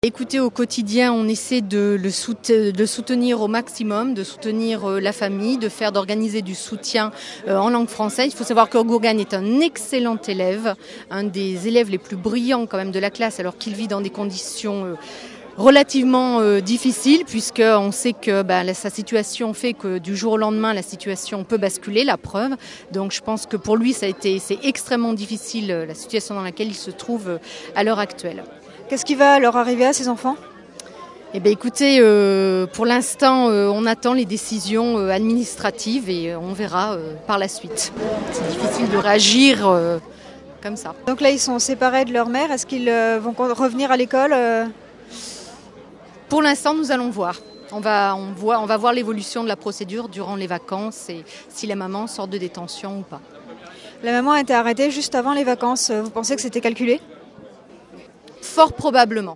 Écoutez, au quotidien, on essaie de soutenir au maximum, de soutenir la famille, d'organiser du soutien en langue française. Il faut savoir que Gourgane est un excellent élève, un des élèves les plus brillants quand même de la classe, alors qu'il vit dans des conditions relativement difficiles, puisqu'on sait que sa situation fait que du jour au lendemain, la situation peut basculer, la preuve. Donc je pense que pour lui, c'est extrêmement difficile la situation dans laquelle il se trouve à l'heure actuelle. Qu'est-ce qui va leur arriver à ces enfants ? Eh bien, écoutez, pour l'instant, on attend les décisions administratives et on verra par la suite. C'est difficile de réagir comme ça. Donc là, ils sont séparés de leur mère. Est-ce qu'ils vont revenir à l'école ? Pour l'instant, nous allons voir. On va voir l'évolution de la procédure durant les vacances et si la maman sort de détention ou pas. La maman a été arrêtée juste avant les vacances. Vous pensez que c'était calculé ? Fort probablement.